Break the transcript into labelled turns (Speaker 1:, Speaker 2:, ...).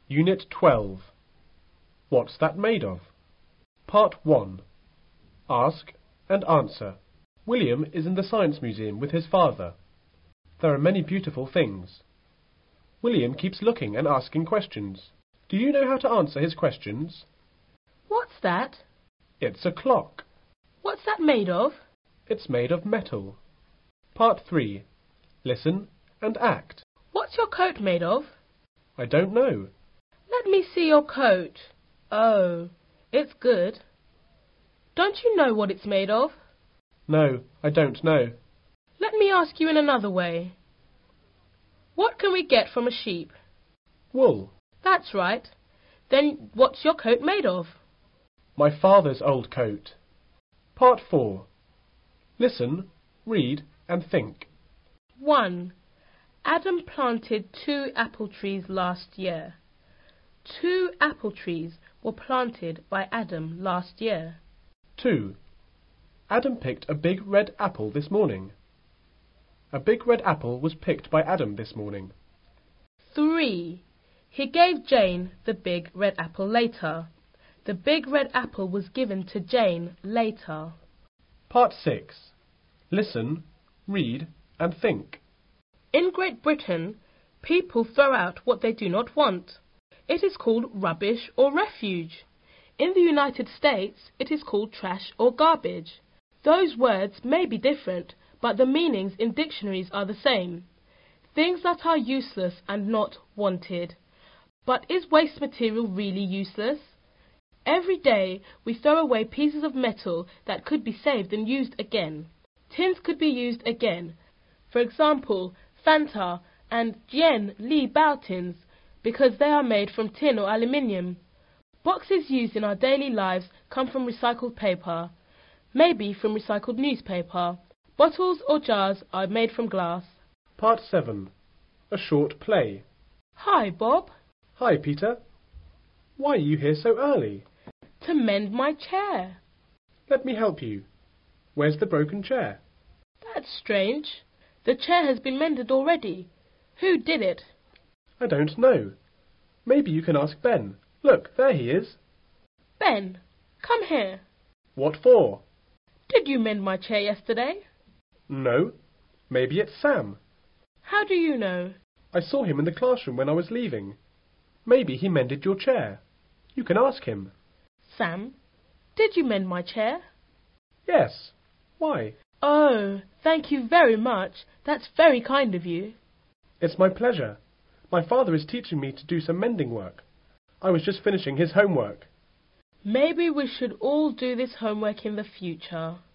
Speaker 1: Unit 12. What's that made of? Part 1. Ask and answer. William is in the Science Museum with his father. There are many beautiful things. William keeps looking and asking questions. Do you know how to answer his questions?
Speaker 2: What's that?
Speaker 1: It's a clock.
Speaker 2: What's that made of?
Speaker 1: It's made of metal. Part 3. Listen and act.
Speaker 2: What's your coat made of?
Speaker 1: I don't know.
Speaker 2: Let me see your coat. Oh, it's good. Don't you know what it's made of?
Speaker 1: No, I don't know.
Speaker 2: Let me ask you in another way. What can we get from a sheep?
Speaker 1: Wool.
Speaker 2: That's right. Then what's your coat made of?
Speaker 1: My father's old coat. Part 4. Listen, read and think.
Speaker 2: 1. Adam planted 2 apple trees last year. 2 apple trees were planted by Adam last year.
Speaker 1: 2. Adam picked a big red apple this morning. A big red apple was picked by Adam this morning.
Speaker 2: 3. He gave Jane the big red apple later. The big red apple was given to Jane later.
Speaker 1: Part 6. Listen, read and think.
Speaker 2: In Great Britain, people throw out what they do not want. It is called rubbish or refuse. In the United States, it is called trash or garbage. Those words may be different, but the meanings in dictionaries are the same. Things that are useless and not wanted. But is waste material really useless? Every day we throw away pieces of metal that could be saved and used again. Tins could be used again. For example, Fanta and Jen Lee Bao tins, because they are made from tin or aluminium. Boxes used in our daily lives come from recycled paper, maybe from recycled newspaper. Bottles or jars are made from glass.
Speaker 1: Part 7. A short play.
Speaker 2: Hi, Bob.
Speaker 1: Hi, Peter. Why are you here so early?
Speaker 2: To mend my chair.
Speaker 1: Let me help you. Where's the broken chair?
Speaker 2: That's strange. The chair has been mended already. Who did it?
Speaker 1: I don't know. Maybe you can ask Ben. Look, there he is.
Speaker 2: Ben, come here.
Speaker 1: What for?
Speaker 2: Did you mend my chair yesterday?
Speaker 1: No. Maybe it's Sam.
Speaker 2: How do you know?
Speaker 1: I saw him in the classroom when I was leaving. Maybe he mended your chair. You can ask him.
Speaker 2: Sam, did you mend my chair?
Speaker 1: Yes. Why?
Speaker 2: Oh, thank you very much. That's very kind of you.
Speaker 1: It's my pleasure. My father is teaching me to do some mending work. I was just finishing his homework.
Speaker 2: Maybe we should all do this homework in the future.